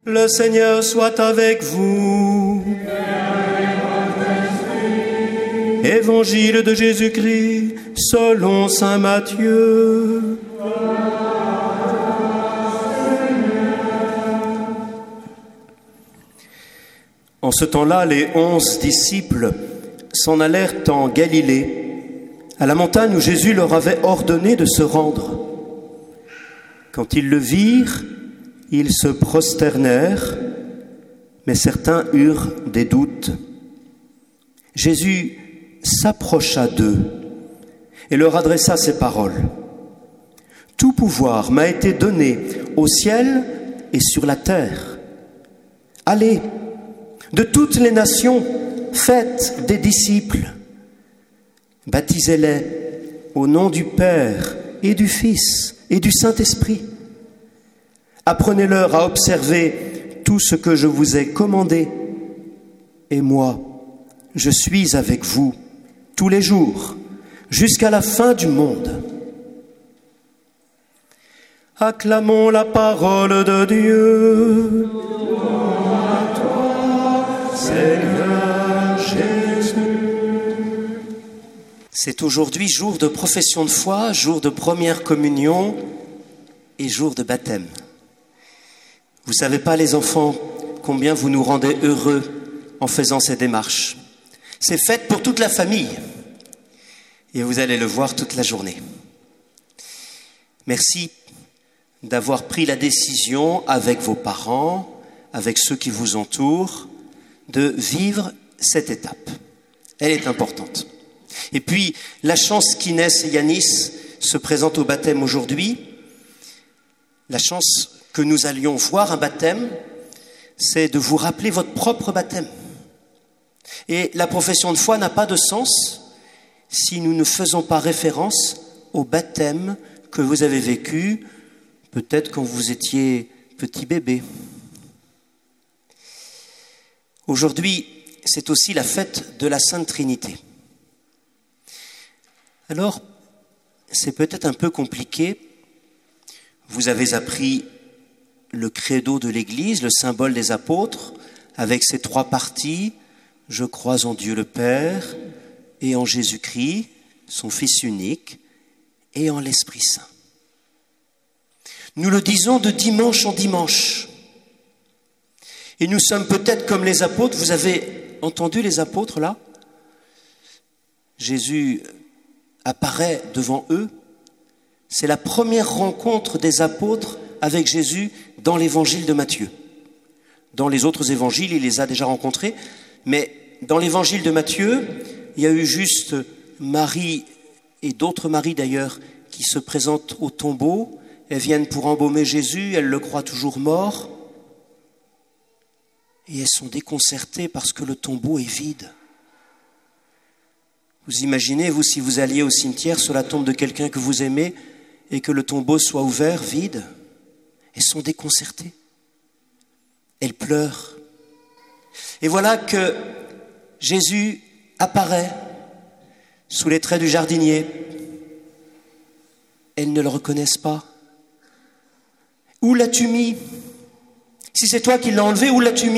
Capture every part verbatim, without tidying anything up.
Le Seigneur soit avec vous. Évangile de Jésus-Christ selon saint Matthieu. En ce temps-là, les onze disciples s'en allèrent en Galilée, à la montagne où Jésus leur avait ordonné de se rendre. Quand ils le virent, ils se prosternèrent, mais certains eurent des doutes. Jésus s'approcha d'eux et leur adressa ces paroles. « Tout pouvoir m'a été donné au ciel et sur la terre. Allez, de toutes les nations, faites des disciples. Baptisez-les au nom du Père et du Fils et du Saint-Esprit. Apprenez-leur à observer tout ce que je vous ai commandé. Et moi, je suis avec vous tous les jours, jusqu'à la fin du monde. » Acclamons la parole de Dieu. Gloire à toi, Seigneur Jésus. C'est aujourd'hui jour de profession de foi, jour de première communion et jour de baptême. Vous ne savez pas, les enfants, combien vous nous rendez heureux en faisant ces démarches. C'est fait pour toute la famille et vous allez le voir toute la journée. Merci d'avoir pris la décision avec vos parents, avec ceux qui vous entourent, de vivre cette étape. Elle est importante. Et puis, la chance qu'Inès et Yanis se présentent au baptême aujourd'hui, la chance que nous allions voir un baptême, c'est de vous rappeler votre propre baptême. Et la profession de foi n'a pas de sens si nous ne faisons pas référence au baptême que vous avez vécu, peut-être quand vous étiez petit bébé. Aujourd'hui, c'est aussi la fête de la Sainte Trinité. Alors, c'est peut-être un peu compliqué. Vous avez appris le credo de l'Église, le symbole des apôtres, avec ses trois parties. Je crois en Dieu le Père et en Jésus-Christ, son Fils unique, et en l'Esprit Saint. Nous le disons de dimanche en dimanche. Et nous sommes peut-être comme les apôtres. Vous avez entendu les apôtres là ? Jésus apparaît devant eux. C'est la première rencontre des apôtres avec Jésus dans l'évangile de Matthieu. Dans les autres évangiles, il les a déjà rencontrés. Mais dans l'évangile de Matthieu, il y a eu juste Marie et d'autres Maries d'ailleurs qui se présentent au tombeau. Elles viennent pour embaumer Jésus, elles le croient toujours mort. Et elles sont déconcertées parce que le tombeau est vide. Vous imaginez, vous, si vous alliez au cimetière sur la tombe de quelqu'un que vous aimez et que le tombeau soit ouvert, vide. Elles sont déconcertées. Elles pleurent. Et voilà que Jésus apparaît sous les traits du jardinier. Elles ne le reconnaissent pas. Où l'as-tu mis ? Si c'est toi qui l'as enlevé, où l'as-tu mis ?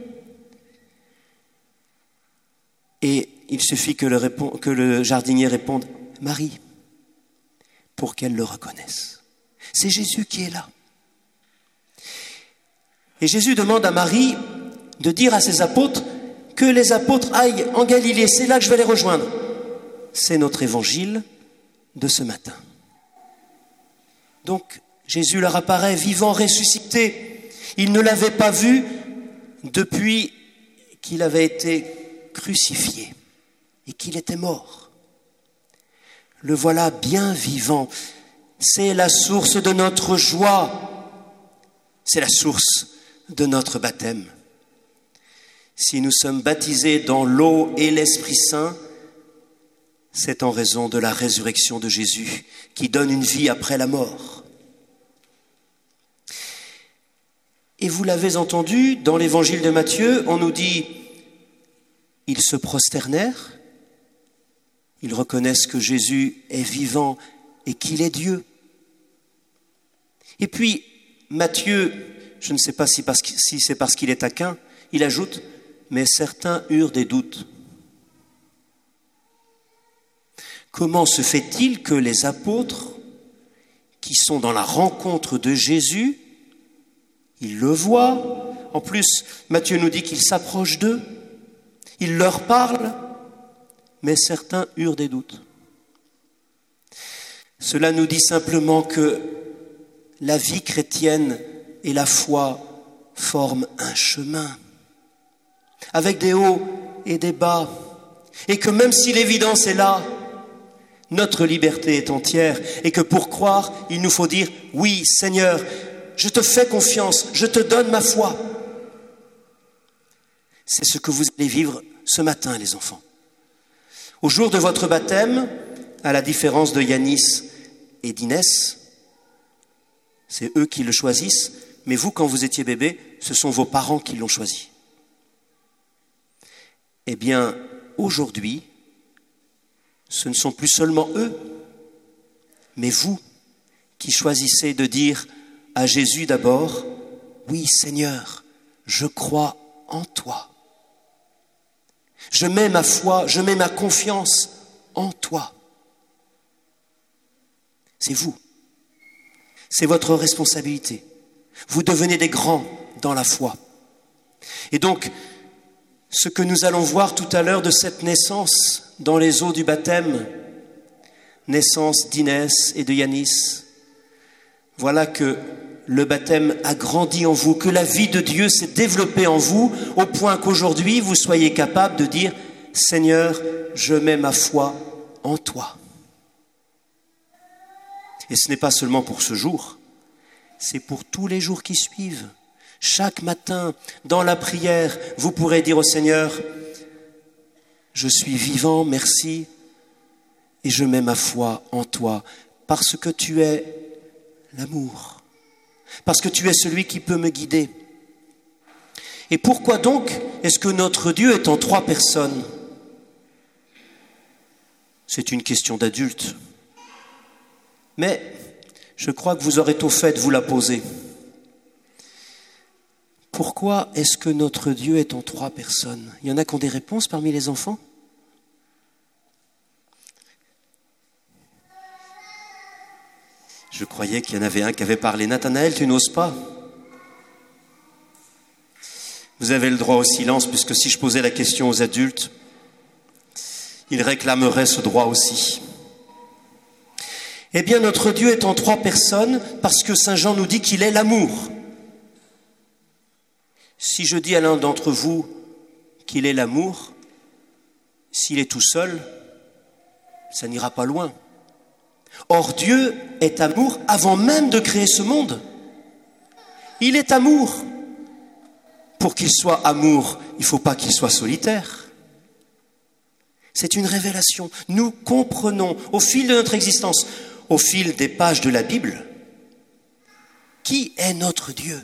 Et il suffit que le, répond, que le jardinier réponde « Marie », pour qu'elle le reconnaisse. C'est Jésus qui est là. Et Jésus demande à Marie de dire à ses apôtres que les apôtres aillent en Galilée. C'est là que je vais les rejoindre. C'est notre évangile de ce matin. Donc, Jésus leur apparaît vivant, ressuscité. Ils ne l'avaient pas vu depuis qu'il avait été crucifié et qu'il était mort. Le voilà bien vivant. C'est la source de notre joie. C'est la source de notre baptême. Si nous sommes baptisés dans l'eau et l'Esprit Saint, c'est en raison de la résurrection de Jésus qui donne une vie après la mort. Et vous l'avez entendu, dans l'évangile de Matthieu, on nous dit « Ils se prosternèrent », ils reconnaissent que Jésus est vivant et qu'il est Dieu. Et puis, Matthieu, je ne sais pas si, parce, si c'est parce qu'il est taquin, il ajoute, mais certains eurent des doutes. Comment se fait-il que les apôtres, qui sont dans la rencontre de Jésus, ils le voient. En plus, Matthieu nous dit qu'il s'approche d'eux, il leur parle, mais certains eurent des doutes. Cela nous dit simplement que la vie chrétienne et la foi forment un chemin, avec des hauts et des bas, et que même si l'évidence est là, notre liberté est entière, et que pour croire, il nous faut dire « Oui, Seigneur, je te fais confiance, je te donne ma foi ». C'est ce que vous allez vivre ce matin, les enfants. Au jour de votre baptême, à la différence de Yanis et d'Inès, c'est eux qui le choisissent, mais vous, quand vous étiez bébé, ce sont vos parents qui l'ont choisi. Eh bien, aujourd'hui, ce ne sont plus seulement eux, mais vous qui choisissez de dire à Jésus d'abord, « Oui, Seigneur, je crois en toi. Je mets ma foi, je mets ma confiance en toi. » C'est vous. C'est votre responsabilité. Vous devenez des grands dans la foi. Et donc, ce que nous allons voir tout à l'heure de cette naissance dans les eaux du baptême, naissance d'Inès et de Yanis, voilà que le baptême a grandi en vous, que la vie de Dieu s'est développée en vous, au point qu'aujourd'hui vous soyez capable de dire « Seigneur, je mets ma foi en toi ». Et ce n'est pas seulement pour ce jour, c'est pour tous les jours qui suivent. Chaque matin, dans la prière, vous pourrez dire au Seigneur, « Je suis vivant, merci, et je mets ma foi en toi, parce que tu es l'amour, parce que tu es celui qui peut me guider. » Et pourquoi donc est-ce que notre Dieu est en trois personnes ? C'est une question d'adulte. Mais je crois que vous aurez tôt fait de vous la poser. Pourquoi est-ce que notre Dieu est en trois personnes ? Il y en a qui ont des réponses parmi les enfants ? Je croyais qu'il y en avait un qui avait parlé. Nathanaël, tu n'oses pas ? Vous avez le droit au silence, puisque si je posais la question aux adultes, ils réclameraient ce droit aussi. Eh bien, notre Dieu est en trois personnes parce que Saint Jean nous dit qu'il est l'amour. Si je dis à l'un d'entre vous qu'il est l'amour, s'il est tout seul, ça n'ira pas loin. Or, Dieu est amour avant même de créer ce monde. Il est amour. Pour qu'il soit amour, il ne faut pas qu'il soit solitaire. C'est une révélation. Nous comprenons au fil de notre existence, au fil des pages de la Bible, qui est notre Dieu.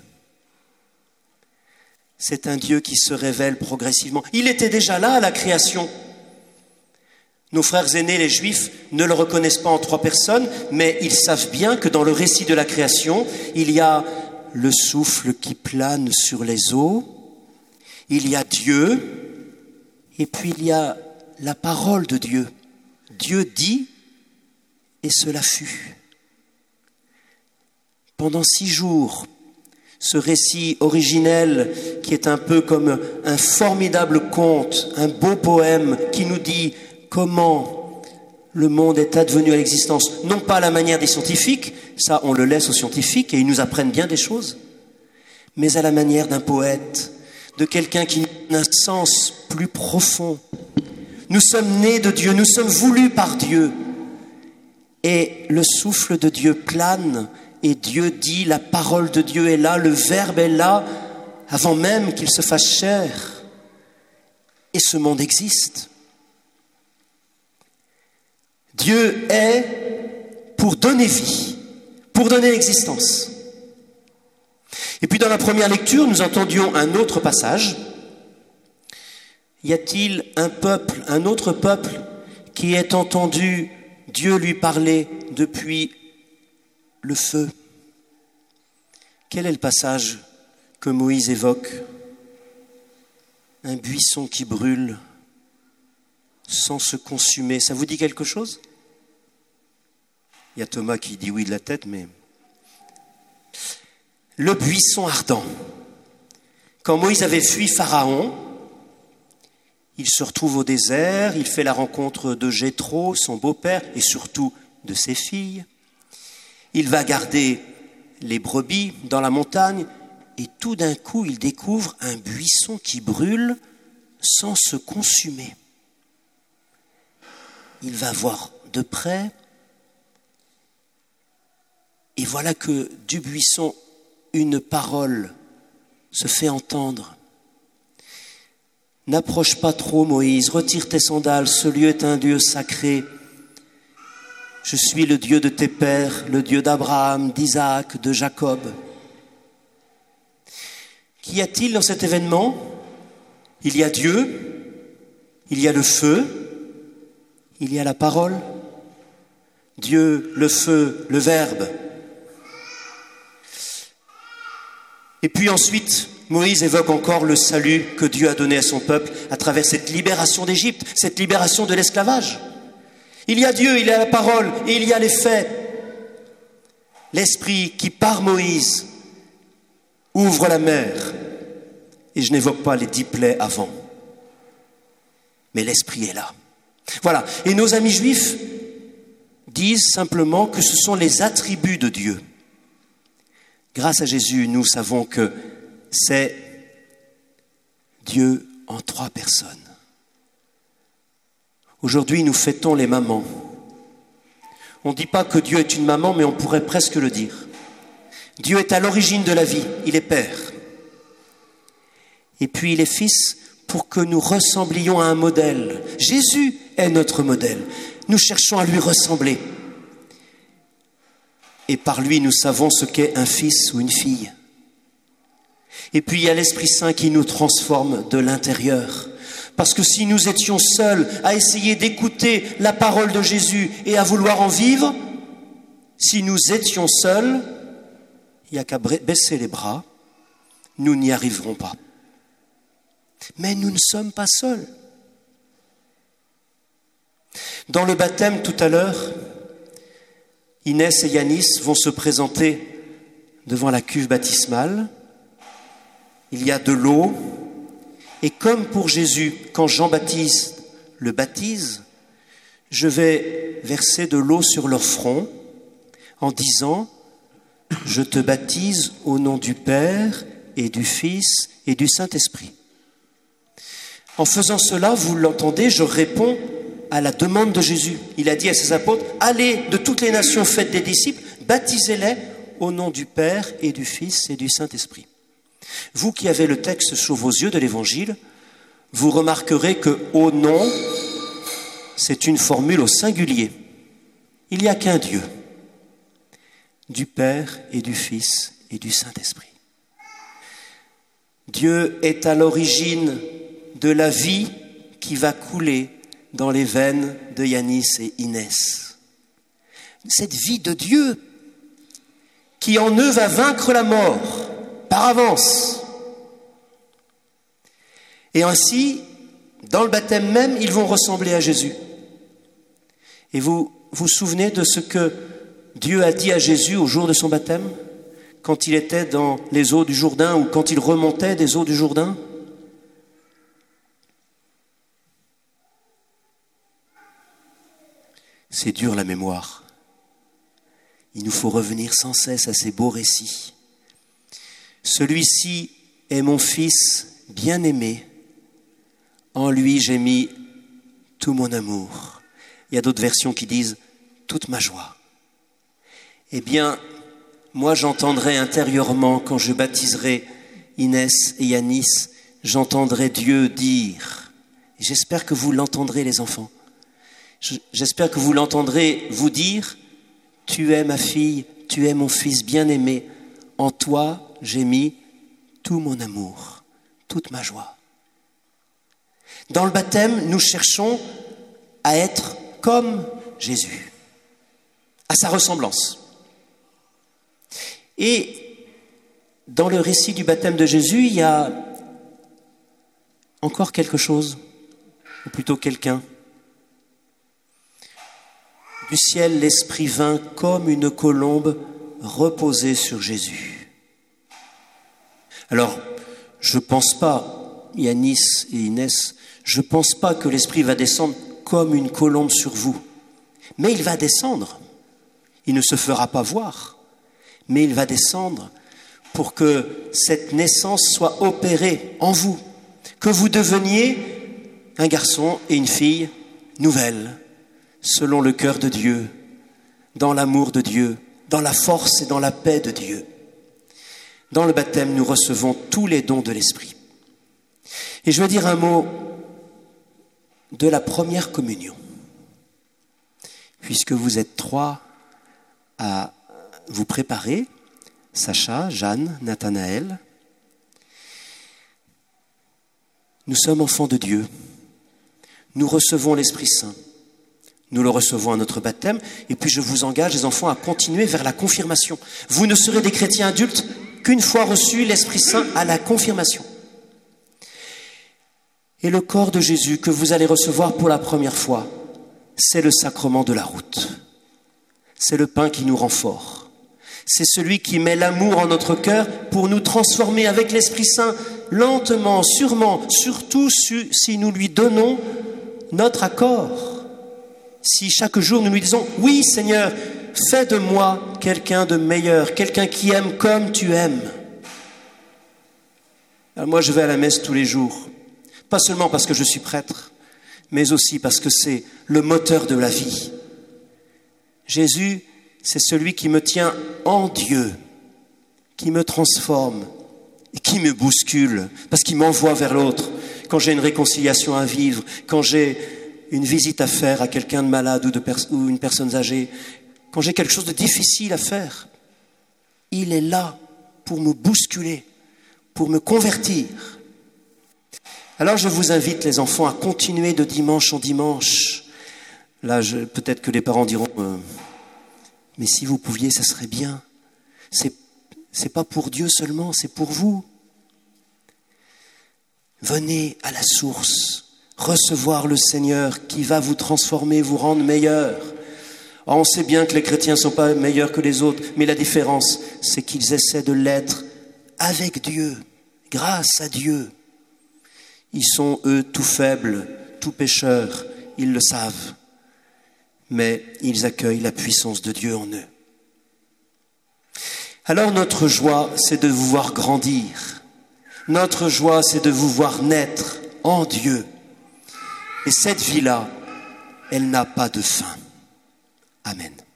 C'est un Dieu qui se révèle progressivement. Il était déjà là à la création. Nos frères aînés, les Juifs, ne le reconnaissent pas en trois personnes, mais ils savent bien que dans le récit de la création, il y a le souffle qui plane sur les eaux, il y a Dieu, et puis il y a la parole de Dieu. Dieu dit, et cela fut. Pendant six jours, ce récit originel qui est un peu comme un formidable conte, un beau poème qui nous dit comment le monde est advenu à l'existence, non pas à la manière des scientifiques, ça on le laisse aux scientifiques et ils nous apprennent bien des choses, mais à la manière d'un poète, de quelqu'un qui a un sens plus profond. Nous sommes nés de Dieu, nous sommes voulus par Dieu. Et le souffle de Dieu plane, et Dieu dit, la parole de Dieu est là, le Verbe est là, avant même qu'il se fasse chair. Et ce monde existe. Dieu est pour donner vie, pour donner existence. Et puis dans la première lecture, nous entendions un autre passage. Y a-t-il un peuple, un autre peuple qui ait entendu Dieu lui parler depuis le feu? Quel est le passage que Moïse évoque, un buisson qui brûle sans se consumer. Ça vous dit quelque chose? Il y a Thomas qui dit oui de la tête, mais... Le buisson ardent. Quand Moïse avait fui Pharaon, il se retrouve au désert, il fait la rencontre de Jéthro, son beau-père, et surtout de ses filles. Il va garder les brebis dans la montagne, et tout d'un coup, il découvre un buisson qui brûle sans se consumer. Il va voir de près, et voilà que du buisson, une parole se fait entendre. N'approche pas trop, Moïse, retire tes sandales, ce lieu est un Dieu sacré. Je suis le Dieu de tes pères, le Dieu d'Abraham, d'Isaac, de Jacob. Qu'y a-t-il dans cet événement? Il y a Dieu, il y a le feu, il y a la parole. Dieu, le feu, le Verbe. Et puis ensuite, Moïse évoque encore le salut que Dieu a donné à son peuple à travers cette libération d'Égypte, cette libération de l'esclavage. Il y a Dieu, il y a la parole et il y a les faits. L'Esprit qui, par Moïse, ouvre la mer. Et je n'évoque pas les dix plaies avant. Mais l'Esprit est là. Voilà. Et nos amis juifs disent simplement que ce sont les attributs de Dieu. Grâce à Jésus, nous savons que c'est Dieu en trois personnes. Aujourd'hui, nous fêtons les mamans. On ne dit pas que Dieu est une maman, mais on pourrait presque le dire. Dieu est à l'origine de la vie, il est Père. Et puis il est Fils pour que nous ressemblions à un modèle. Jésus est notre modèle. Nous cherchons à lui ressembler. Et par lui, nous savons ce qu'est un fils ou une fille. Et puis, il y a l'Esprit Saint qui nous transforme de l'intérieur. Parce que si nous étions seuls à essayer d'écouter la parole de Jésus et à vouloir en vivre, si nous étions seuls, il n'y a qu'à baisser les bras, nous n'y arriverons pas. Mais nous ne sommes pas seuls. Dans le baptême tout à l'heure, Inès et Yanis vont se présenter devant la cuve baptismale. Il y a de l'eau. Et comme pour Jésus, quand Jean-Baptiste le baptise, je vais verser de l'eau sur leur front en disant « Je te baptise au nom du Père et du Fils et du Saint-Esprit ». En faisant cela, vous l'entendez, je réponds à la demande de Jésus. Il a dit à ses apôtres, allez de toutes les nations, faites des disciples, baptisez-les au nom du Père et du Fils et du Saint-Esprit. Vous qui avez le texte sous vos yeux de l'Évangile, vous remarquerez que « au nom », c'est une formule au singulier. Il n'y a qu'un Dieu, du Père et du Fils et du Saint-Esprit. Dieu est à l'origine de la vie qui va couler dans les veines de Yanis et Inès. Cette vie de Dieu qui en eux va vaincre la mort par avance. Et ainsi, dans le baptême même, ils vont ressembler à Jésus. Et vous vous souvenez de ce que Dieu a dit à Jésus au jour de son baptême, quand il était dans les eaux du Jourdain ou quand il remontait des eaux du Jourdain? C'est dur la mémoire. Il nous faut revenir sans cesse à ces beaux récits. Celui-ci est mon fils bien-aimé. En lui j'ai mis tout mon amour. Il y a d'autres versions qui disent toute ma joie. Eh bien, moi j'entendrai intérieurement quand je baptiserai Inès et Yanis, j'entendrai Dieu dire. Et j'espère que vous l'entendrez les enfants. J'espère que vous l'entendrez vous dire, tu es ma fille, tu es mon fils bien-aimé, en toi j'ai mis tout mon amour, toute ma joie. Dans le baptême, nous cherchons à être comme Jésus, à sa ressemblance. Et dans le récit du baptême de Jésus, il y a encore quelque chose, ou plutôt quelqu'un. Du ciel, l'Esprit vint comme une colombe reposer sur Jésus. Alors, je ne pense pas, Yanis et Inès, je ne pense pas que l'Esprit va descendre comme une colombe sur vous. Mais il va descendre. Il ne se fera pas voir, mais il va descendre pour que cette naissance soit opérée en vous, que vous deveniez un garçon et une fille nouvelle, selon le cœur de Dieu, dans l'amour de Dieu, dans la force et dans la paix de Dieu. Dans le baptême, nous recevons tous les dons de l'Esprit. Et je veux dire un mot de la première communion. Puisque vous êtes trois à vous préparer, Sacha, Jeanne, Nathanaël, nous sommes enfants de Dieu. Nous recevons l'Esprit Saint. Nous le recevons à notre baptême. Et puis je vous engage, les enfants, à continuer vers la confirmation. Vous ne serez des chrétiens adultes qu'une fois reçu l'Esprit Saint à la confirmation. Et le corps de Jésus que vous allez recevoir pour la première fois, c'est le sacrement de la route. C'est le pain qui nous rend forts. C'est celui qui met l'amour en notre cœur pour nous transformer avec l'Esprit Saint, lentement, sûrement, surtout si nous lui donnons notre accord. Si chaque jour nous lui disons « Oui Seigneur, fais de moi quelqu'un de meilleur, quelqu'un qui aime comme tu aimes. » Alors moi je vais à la messe tous les jours, pas seulement parce que je suis prêtre, mais aussi parce que c'est le moteur de la vie. Jésus, c'est celui qui me tient en Dieu, qui me transforme et qui me bouscule, parce qu'il m'envoie vers l'autre. Quand j'ai une réconciliation à vivre, quand j'ai une visite à faire à quelqu'un de malade ou, de pers- ou une personne âgée, quand j'ai quelque chose de difficile à faire, il est là pour me bousculer, pour me convertir. Alors je vous invite, les enfants, à continuer de dimanche en dimanche. Là, je, peut-être que les parents diront euh, « Mais si vous pouviez, ça serait bien. » C'est, c'est pas pour Dieu seulement, c'est pour vous. Venez à la source, recevoir le Seigneur qui va vous transformer, vous rendre meilleur. Oh, on sait bien que les chrétiens ne sont pas meilleurs que les autres, mais la différence, c'est qu'ils essaient de l'être avec Dieu, grâce à Dieu. Ils sont, eux, tout faibles, tout pécheurs, ils le savent. Mais ils accueillent la puissance de Dieu en eux. Alors notre joie, c'est de vous voir grandir. Notre joie, c'est de vous voir naître en Dieu. Et cette vie-là, elle n'a pas de fin. Amen.